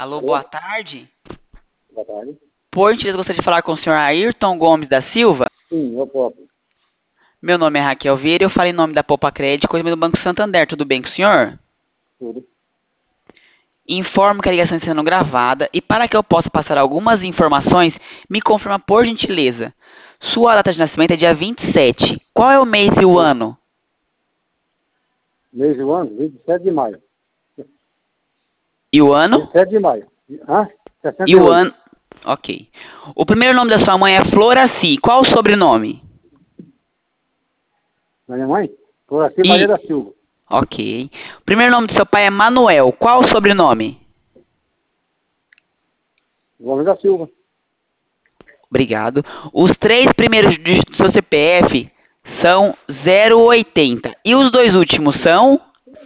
Alô, Alô? boa tarde. Boa tarde. Por gentileza, gostaria de falar com o senhor Ayrton Gomes da Silva. Sim, eu próprio. Meu nome é Raquel Vieira e eu falo em nome da Poupa Crédito, coisa do Banco Santander. Tudo bem com o senhor? Tudo. Informo que a ligação está sendo gravada e para que eu possa passar algumas informações, me confirma por gentileza. Sua data de nascimento é dia 27. Qual é o mês e o ano? Mês do ano, 27 de maio. E o ano? 27 de maio. Hã? E o 68. ano. Ok. O primeiro nome da sua mãe é Floraci. Qual o sobrenome? Da minha mãe? Floraci Maria da Silva. Ok. O primeiro nome do seu pai é Manuel. Qual o sobrenome? Gomes da Silva. Obrigado. Os três primeiros dígitos do seu CPF são 080. E os dois últimos são?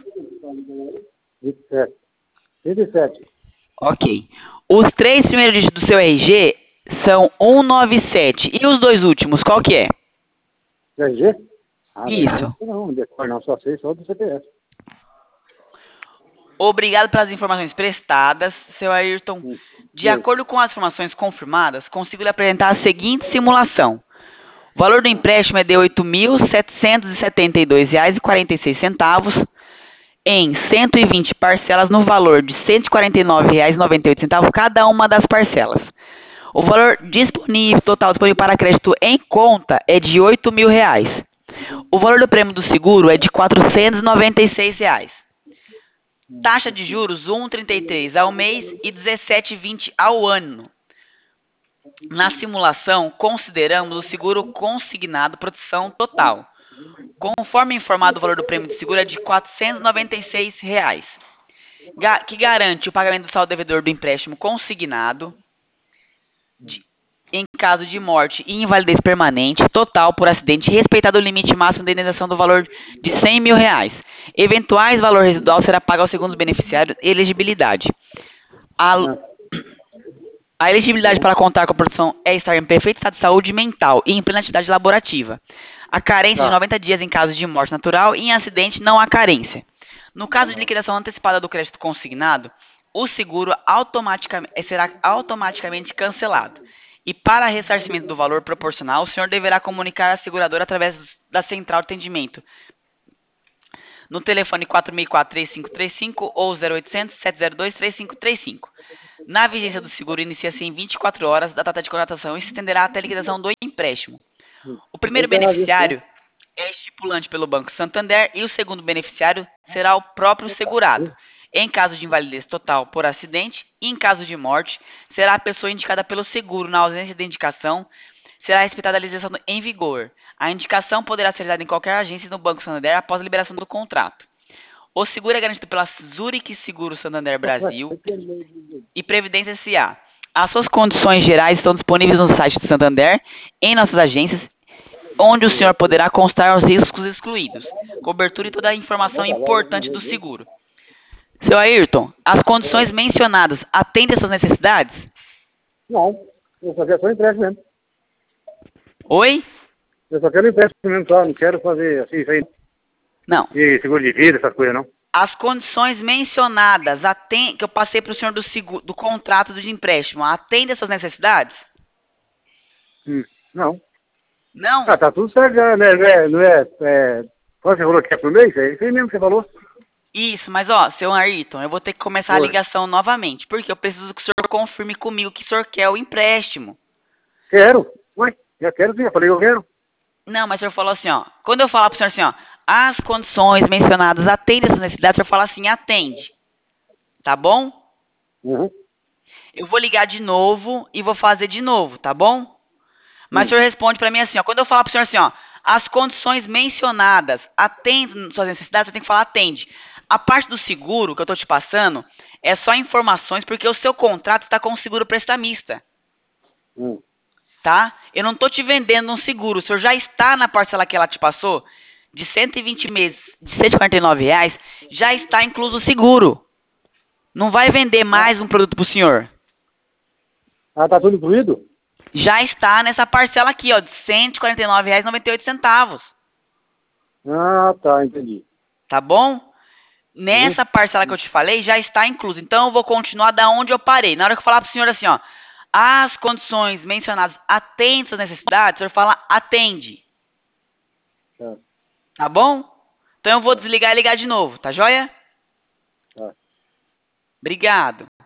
27. 27. Ok. Os três primeiros dígitos do seu RG são 197. E os dois últimos, qual que é? RG? Ah, Isso. não decoro não, só sei só do CPF. Obrigado pelas informações prestadas, seu Ayrton. De acordo com as informações confirmadas, consigo lhe apresentar a seguinte simulação. O valor do empréstimo é de R$ 8.772,46 em 120 parcelas no valor de R$ 149,98 cada uma das parcelas. O valor total disponível para crédito em conta é de R$ 8.000. O valor do prêmio do seguro é de R$ 496. Taxa de juros 1,33 ao mês e 17,20 ao ano. Na simulação, consideramos o seguro consignado proteção total. Conforme informado, o valor do prêmio de seguro é de R$ 496, que garante o pagamento do saldo devedor do empréstimo consignado em caso de morte e invalidez permanente total por acidente, respeitado o limite máximo de indenização do valor de R$ 100.000. Eventuais valor residual será pago ao segundo beneficiário. Elegibilidade. A elegibilidade para contar com a proteção é estar em perfeito estado de saúde mental e em plena atividade laborativa. A carência de 90 dias em caso de morte natural e em acidente não há carência. No caso de liquidação antecipada do crédito consignado, o seguro será automaticamente cancelado. E para ressarcimento do valor proporcional, o senhor deverá comunicar à seguradora através da central de atendimento no telefone 464-3535 ou 0800-702-3535. Na vigência do seguro, inicia-se em 24 horas da data de contratação e se estenderá até a liquidação do empréstimo. O primeiro beneficiário é estipulante pelo Banco Santander e o segundo beneficiário será o próprio segurado. Em caso de invalidez total por acidente e em caso de morte, será a pessoa indicada pelo seguro. Na ausência de indicação, será respeitada a legislação em vigor. A indicação poderá ser dada em qualquer agência no Banco Santander após a liberação do contrato. O seguro é garantido pela Zurich Seguro Santander Brasil e Previdência S.A. As suas condições gerais estão disponíveis no site do Santander, em nossas agências, onde o senhor poderá constar os riscos excluídos, cobertura e toda a informação importante do seguro. Seu Ayrton, as condições mencionadas atendem às suas necessidades? Não, eu só quero só empréstimo mesmo. Oi? Eu só quero empréstimo mesmo, só. Não quero fazer assim, isso aí. Não. E seguro de vida, essas coisas, não. As condições mencionadas que eu passei para o senhor do contrato de empréstimo, atendem às suas necessidades? Não. Não? Ah, tá tudo certo, já, né? Quanto você falou que é por mês? É isso aí mesmo que você falou. Isso, mas ó, seu Ayrton, eu vou ter que começar a ligação novamente, porque eu preciso que o senhor confirme comigo que o senhor quer o empréstimo. Quero. Ué, já quero sim, eu falei que eu quero. Não, mas o senhor falou assim, ó, quando eu falar pro senhor assim, ó, as condições mencionadas atendem às necessidades, o senhor fala assim, atende. Tá bom? Uhum. Eu vou ligar de novo e vou fazer de novo, tá bom? Mas o senhor responde pra mim assim, ó, quando eu falar pro senhor assim, ó, as condições mencionadas atendem suas necessidades, você tem que falar atende. A parte do seguro que eu tô te passando é só informações porque o seu contrato está com o seguro prestamista. Tá? Eu não tô te vendendo um seguro. O senhor já está na parcela que ela te passou, de 120 meses, de R$ 149, já está incluso o seguro. Não vai vender mais um produto pro senhor. Ah, tá tudo incluído? Já está nessa parcela aqui, ó, de R$ 149,98. Ah, tá, entendi. Tá bom? nessa parcela que eu te falei, já está incluso. Então, eu vou continuar da onde eu parei. Na hora que eu falar para o senhor assim, ó, as condições mencionadas atendem às necessidades, o senhor fala atende. Tá bom? Então, eu vou desligar e ligar de novo, tá joia? Obrigado.